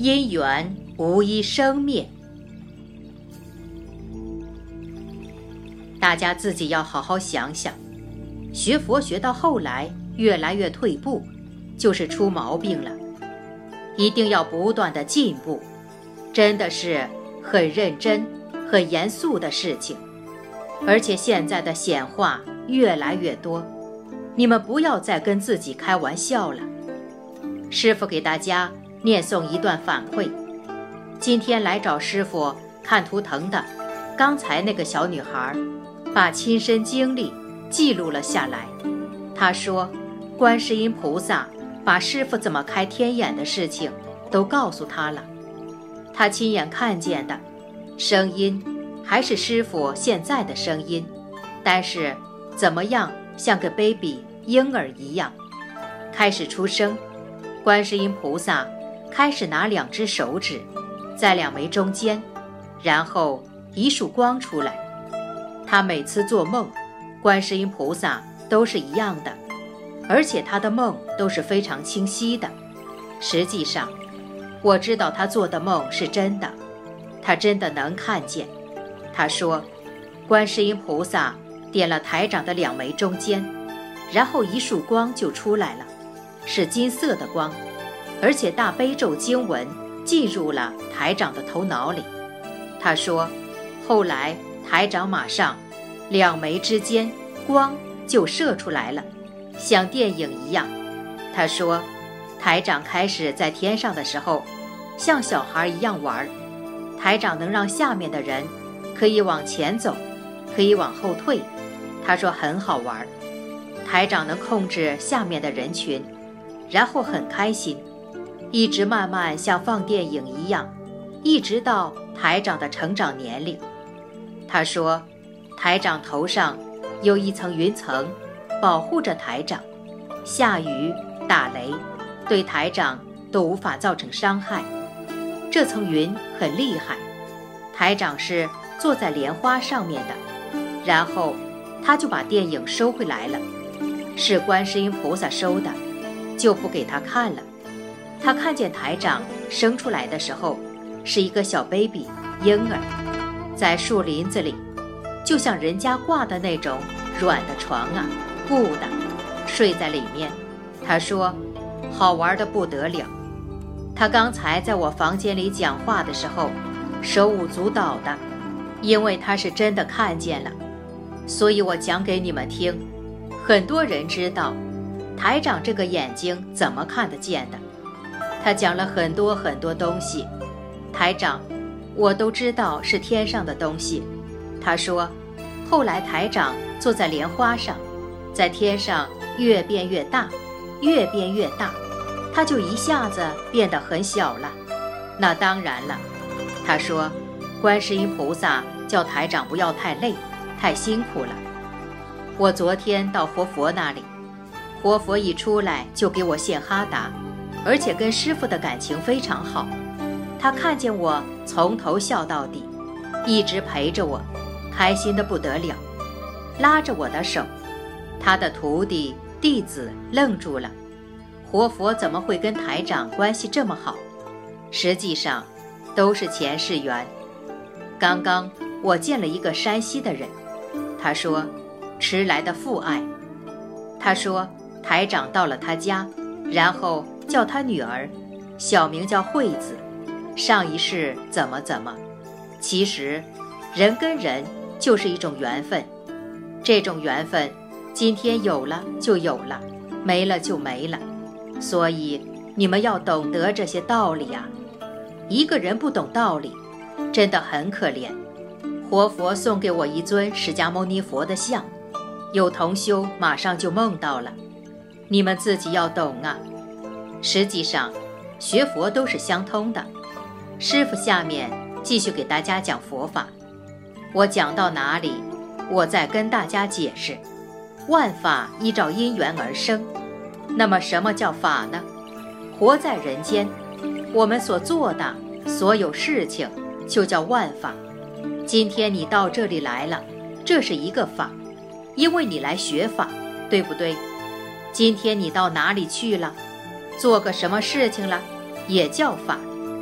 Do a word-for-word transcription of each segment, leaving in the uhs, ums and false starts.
因缘无一生灭。大家自己要好好想想，学佛学到后来越来越退步，就是出毛病了。一定要不断的进步，真的是很认真、很严肃的事情。而且现在的显化越来越多，你们不要再跟自己开玩笑了。师父给大家念诵一段反馈。今天来找师父看图腾的，刚才那个小女孩，把亲身经历记录了下来。她说，观世音菩萨把师父怎么开天眼的事情都告诉她了。她亲眼看见的声音还是师父现在的声音，但是怎么样像个 baby 婴儿一样开始出生。观世音菩萨开始拿两只手指在两眉中间，然后一束光出来。他每次做梦，观世音菩萨都是一样的，而且他的梦都是非常清晰的。实际上我知道他做的梦是真的，他真的能看见。他说，观世音菩萨点了台长的两眉中间，然后一束光就出来了，是金色的光，而且大悲咒经文进入了台长的头脑里。他说，后来台长马上两眉之间光就射出来了，像电影一样。他说，台长开始在天上的时候像小孩一样玩，台长能让下面的人可以往前走，可以往后退。他说很好玩，台长能控制下面的人群，然后很开心，一直慢慢像放电影一样，一直到台长的成长年龄。他说，台长头上有一层云层保护着台长，下雨打雷对台长都无法造成伤害。这层云很厉害，台长是坐在莲花上面的，然后他就把电影收回来了，是观世音菩萨收的，就不给他看了。他看见台长生出来的时候是一个小 baby 婴儿，在树林子里，就像人家挂的那种软的床啊，布的，睡在里面。他说好玩的不得了。他刚才在我房间里讲话的时候手舞足蹈的，因为他是真的看见了。所以我讲给你们听，很多人知道台长这个眼睛怎么看得见的。他讲了很多很多东西，台长我都知道是天上的东西。他说后来台长坐在莲花上，在天上越变越大，越变越大，他就一下子变得很小了。那当然了，他说观世音菩萨叫台长不要太累太辛苦了。我昨天到活佛那里，活佛一出来就给我献哈达，而且跟师父的感情非常好。他看见我从头笑到底，一直陪着我，开心得不得了，拉着我的手。他的徒弟弟子愣住了，活佛怎么会跟台长关系这么好？实际上都是前世缘。刚刚我见了一个山西的人，他说迟来的父爱。他说台长到了他家，然后叫他女儿，小名叫惠子，上一世怎么怎么。其实人跟人就是一种缘分，这种缘分今天有了就有了，没了就没了。所以你们要懂得这些道理啊。一个人不懂道理真的很可怜。活佛送给我一尊释迦牟尼佛的像，有同修马上就梦到了。你们自己要懂啊。实际上学佛都是相通的。师父下面继续给大家讲佛法，我讲到哪里我再跟大家解释。万法依照因缘而生，那么什么叫法呢？活在人间，我们所做的所有事情就叫万法。今天你到这里来了，这是一个法，因为你来学法，对不对？今天你到哪里去了，做个什么事情了，也叫法。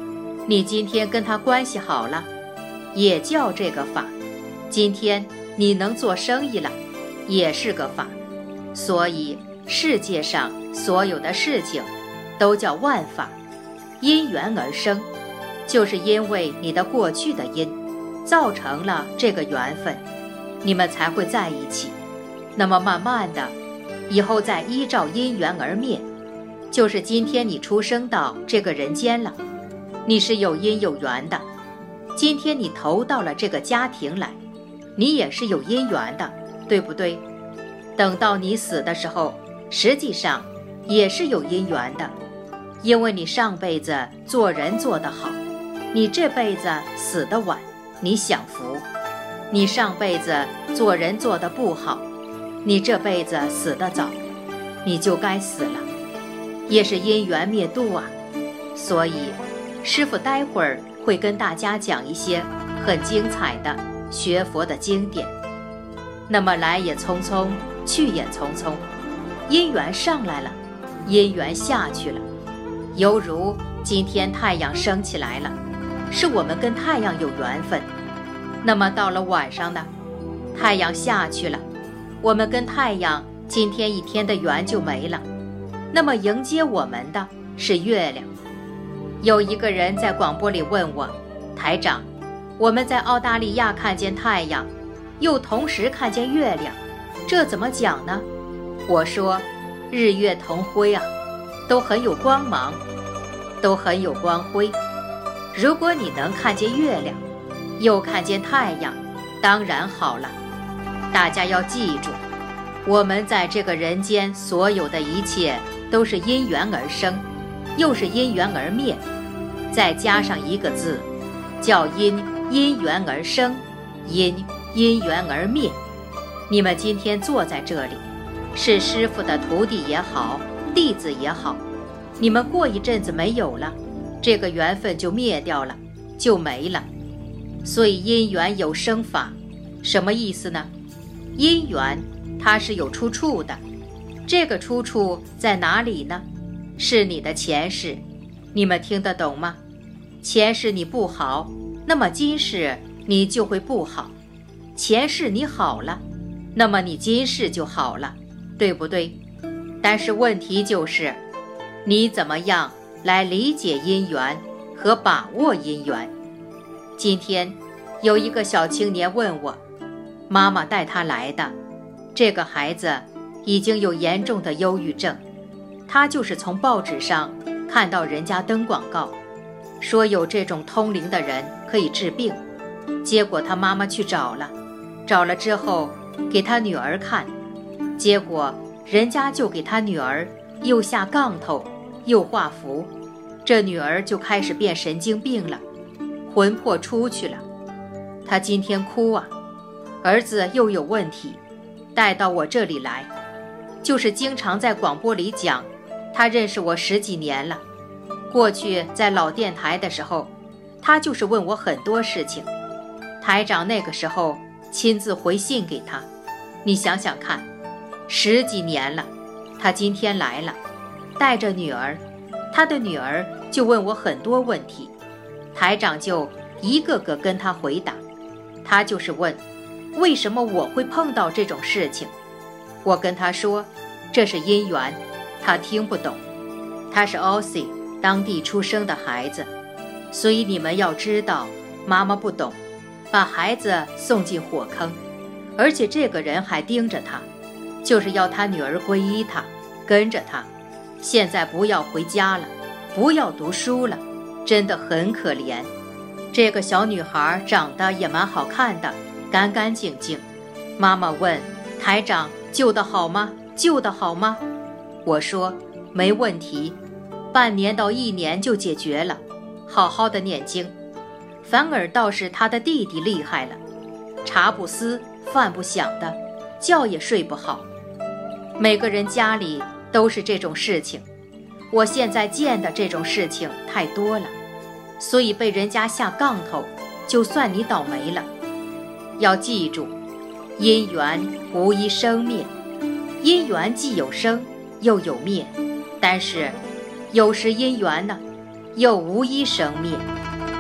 你今天跟他关系好了，也叫这个法。今天你能做生意了，也是个法。所以世界上所有的事情都叫万法，因缘而生，就是因为你的过去的因造成了这个缘分，你们才会在一起。那么慢慢的以后再依照因缘而灭，就是今天你出生到这个人间了，你是有因有缘的。今天你投到了这个家庭来，你也是有因缘的，对不对？等到你死的时候，实际上也是有因缘的，因为你上辈子做人做得好，你这辈子死得晚，你享福；你上辈子做人做得不好，你这辈子死得早，你就该死了，也是因缘灭度啊。所以师父待会儿会跟大家讲一些很精彩的学佛的经典。那么来也匆匆，去也匆匆，因缘上来了，因缘下去了，犹如今天太阳升起来了，是我们跟太阳有缘分。那么到了晚上呢，太阳下去了，我们跟太阳今天一天的缘就没了。那么迎接我们的是月亮。有一个人在广播里问我，台长，我们在澳大利亚看见太阳，又同时看见月亮，这怎么讲呢？我说，日月同辉啊，都很有光芒，都很有光辉。如果你能看见月亮，又看见太阳，当然好了。大家要记住，我们在这个人间所有的一切都是因缘而生，又是因缘而灭，再加上一个字，叫因，因缘而生，因，因缘而灭。你们今天坐在这里，是师父的徒弟也好，弟子也好，你们过一阵子没有了，这个缘分就灭掉了，就没了。所以因缘有生法，什么意思呢？因缘它是有出处的，这个出处在哪里呢？是你的前世。你们听得懂吗？前世你不好，那么今世你就会不好。前世你好了，那么你今世就好了，对不对？但是问题就是，你怎么样来理解因缘和把握因缘？今天有一个小青年问我，妈妈带他来的，这个孩子已经有严重的忧郁症，他就是从报纸上看到人家登广告，说有这种通灵的人可以治病，结果他妈妈去找了，找了之后给他女儿看，结果人家就给他女儿又下杠头又画符，这女儿就开始变神经病了，魂魄出去了。他今天哭啊，儿子又有问题，带到我这里来，就是经常在广播里讲，他认识我十几年了。过去在老电台的时候，他就是问我很多事情，台长那个时候亲自回信给他。你想想看，十几年了，他今天来了，带着女儿，他的女儿就问我很多问题，台长就一个个跟他回答。他就是问，为什么我会碰到这种事情？我跟他说，这是因缘，他听不懂。他是 Aussie 当地出生的孩子，所以你们要知道，妈妈不懂，把孩子送进火坑，而且这个人还盯着他，就是要他女儿皈依他，跟着他。现在不要回家了，不要读书了，真的很可怜。这个小女孩长得也蛮好看的，干干净净。妈妈问台长，救得好吗？救得好吗？我说没问题，半年到一年就解决了，好好的念经。反而倒是他的弟弟厉害了，茶不思饭不想的，觉也睡不好。每个人家里都是这种事情，我现在见的这种事情太多了，所以被人家下杠头，就算你倒霉了。要记住，因缘无一生灭，因缘既有生又有灭，但是有时因缘呢，又无一生灭，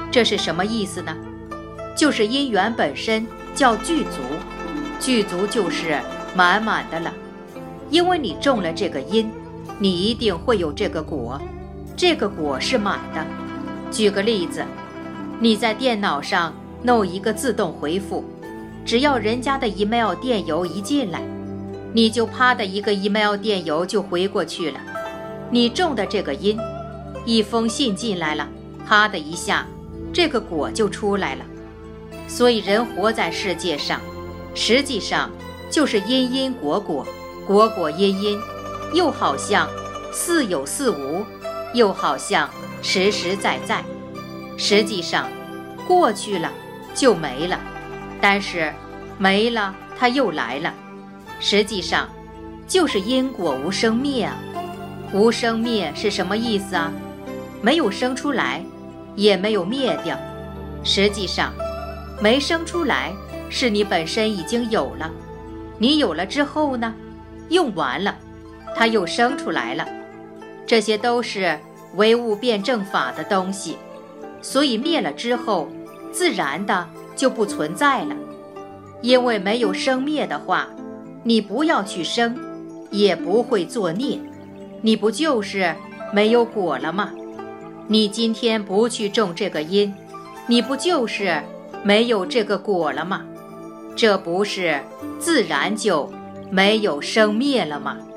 这是什么意思呢？就是因缘本身叫具足，具足就是满满的了。因为你种了这个因，你一定会有这个果，这个果是满的。举个例子，你在电脑上弄一个自动回复，只要人家的 email 电邮一进来，你就啪的一个 email 电邮就回过去了。你种的这个因，一封信进来了，啪的一下，这个果就出来了。所以人活在世界上，实际上就是因因果果，果果因因，又好像似有似无，又好像实实在在。实际上过去了就没了，但是没了它又来了。实际上就是因果无生灭啊。无生灭是什么意思啊？没有生出来，也没有灭掉。实际上没生出来是你本身已经有了，你有了之后呢，用完了它又生出来了。这些都是唯物辩证法的东西，所以灭了之后自然的就不存在了。因为没有生灭的话，你不要去生，也不会作孽，你不就是没有果了吗？你今天不去种这个因，你不就是没有这个果了吗？这不是自然就没有生灭了吗？